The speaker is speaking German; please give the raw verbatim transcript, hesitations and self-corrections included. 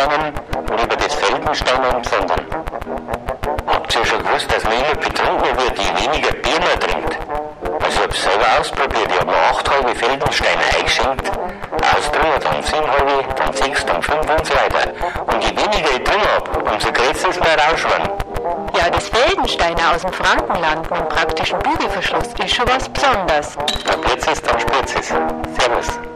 Langen lieber das Feldensteiner im Besonderen. Habt ihr schon gewusst, dass man immer betrunkener wird, je weniger Bier man trinkt? Also ich hab's selber ausprobiert, ich hab mir acht halbe Feldensteiner eingeschenkt, ausdrungen, dann sieben halbe, dann sechs, dann fünf und so weiter. Und je weniger ich drin hab, umso größer ist mein Rauschwein. Ja, das Feldensteiner aus dem Frankenland mit dem praktischen Bügelverschluss ist schon was Besonderes. Dann blitzt es, dann spritzt es. Servus.